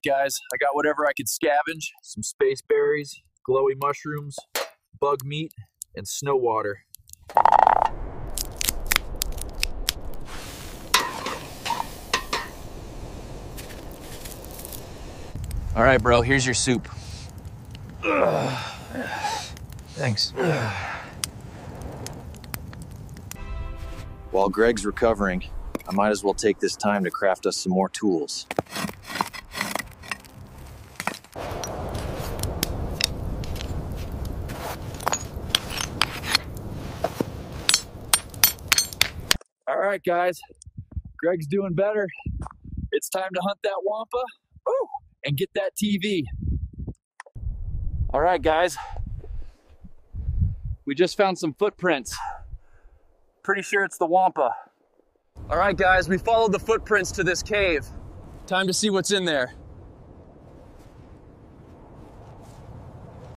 guys, I got whatever I could scavenge. Some space berries, glowy mushrooms, bug meat, and snow water. All right, bro, here's your soup. Thanks. While Greg's recovering, I might as well take this time to craft us some more tools. All right, guys, Greg's doing better. It's time to hunt that wampa and get that TV. All right, guys. We just found some footprints. Pretty sure it's the wampa. All right, guys, we followed the footprints to this cave. Time to see what's in there.